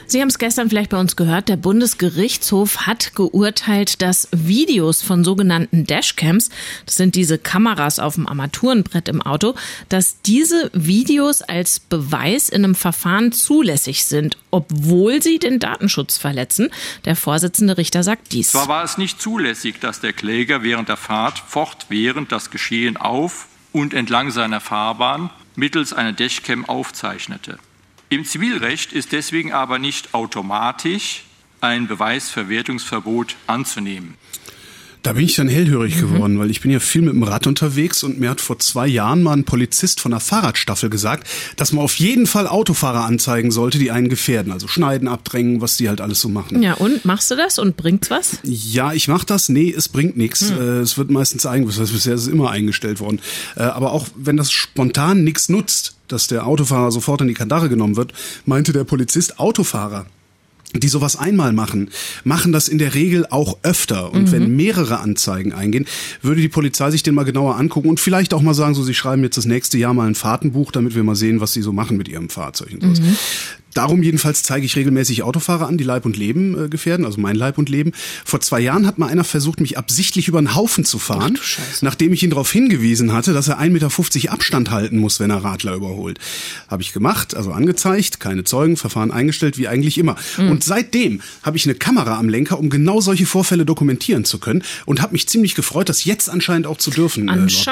Sie haben es gestern vielleicht bei uns gehört, der Bundesgerichtshof hat geurteilt, dass Videos von sogenannten Dashcams, das sind diese Kameras auf dem Armaturenbrett im Auto, dass diese Videos als Beweis in einem Verfahren zulässig sind, obwohl sie den Datenschutz verletzen. Der Vorsitzende Richter sagt dies. Zwar war es nicht zulässig, dass der Kläger während der Fahrt fortwährend das Geschehen auf und entlang seiner Fahrbahn mittels einer Dashcam aufzeichnete. Im Zivilrecht ist deswegen aber nicht automatisch ein Beweisverwertungsverbot anzunehmen. Da bin ich dann hellhörig geworden, weil ich bin ja viel mit dem Rad unterwegs und mir hat vor 2 Jahren mal ein Polizist von der Fahrradstaffel gesagt, dass man auf jeden Fall Autofahrer anzeigen sollte, die einen gefährden. Also schneiden, abdrängen, was die halt alles so machen. Ja, und machst du das und bringt's was? Ja, ich mach das. Nee, es bringt nichts. Es wird meistens eingestellt. Bisher ist es immer eingestellt worden. Aber auch wenn das spontan nichts nutzt, dass der Autofahrer sofort in die Kandare genommen wird, meinte der Polizist, Autofahrer, die sowas einmal machen das in der Regel auch öfter. Und wenn mehrere Anzeigen eingehen, würde die Polizei sich den mal genauer angucken und vielleicht auch mal sagen, so, sie schreiben jetzt das nächste Jahr mal ein Fahrtenbuch, damit wir mal sehen, was sie so machen mit ihrem Fahrzeug und sowas. Darum jedenfalls zeige ich regelmäßig Autofahrer an, die Leib und Leben gefährden, also mein Leib und Leben. Vor 2 Jahren hat mal einer versucht, mich absichtlich über einen Haufen zu fahren, nachdem ich ihn darauf hingewiesen hatte, dass er 1,50 Meter Abstand halten muss, wenn er Radler überholt. Habe ich gemacht, also angezeigt, keine Zeugen, Verfahren eingestellt, wie eigentlich immer. Und seitdem habe ich eine Kamera am Lenker, um genau solche Vorfälle dokumentieren zu können und habe mich ziemlich gefreut, das jetzt anscheinend auch zu dürfen.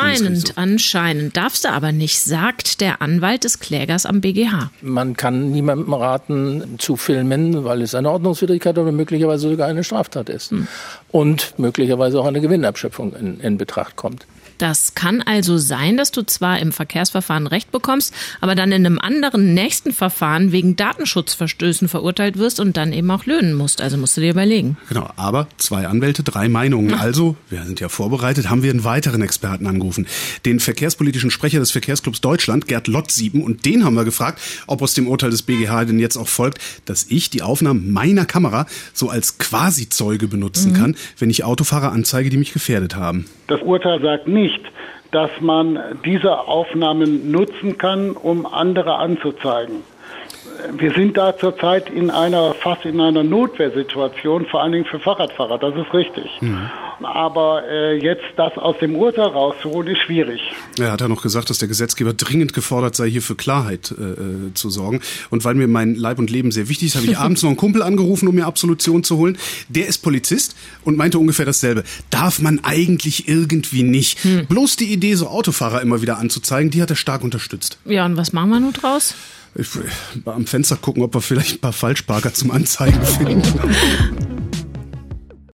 Anscheinend. Darfst du aber nicht, sagt der Anwalt des Klägers am BGH. Man kann niemandem raten, zu filmen, weil es eine Ordnungswidrigkeit oder möglicherweise sogar eine Straftat ist. Und möglicherweise auch eine Gewinnabschöpfung in Betracht kommt. Das kann also sein, dass du zwar im Verkehrsverfahren Recht bekommst, aber dann in einem anderen nächsten Verfahren wegen Datenschutzverstößen verurteilt wirst und dann eben auch löhnen musst. Also musst du dir überlegen. Genau, aber 2 Anwälte, 3 Meinungen. Also, wir sind ja vorbereitet, haben wir einen weiteren Experten angerufen. Den verkehrspolitischen Sprecher des Verkehrsclubs Deutschland, Gerd Lotzieben. Und den haben wir gefragt, ob aus dem Urteil des BGH denn jetzt auch folgt, dass ich die Aufnahmen meiner Kamera so als Quasi-Zeuge benutzen kann, wenn ich Autofahrer anzeige, die mich gefährdet haben. Das Urteil sagt nicht, dass man diese Aufnahmen nutzen kann, um andere anzuzeigen. Wir sind da zurzeit fast in einer Notwehrsituation, vor allen Dingen für Fahrradfahrer, das ist richtig. Aber jetzt das aus dem Urteil rauszuholen, ist schwierig. Er hat ja noch gesagt, dass der Gesetzgeber dringend gefordert sei, hier für Klarheit zu sorgen. Und weil mir mein Leib und Leben sehr wichtig ist, habe ich abends noch einen Kumpel angerufen, um mir Absolution zu holen. Der ist Polizist und meinte ungefähr dasselbe. Darf man eigentlich irgendwie nicht. Bloß die Idee, so Autofahrer immer wieder anzuzeigen, die hat er stark unterstützt. Ja, und was machen wir nun draus? Am Fenster gucken, ob wir vielleicht ein paar Falschparker zum Anzeigen finden.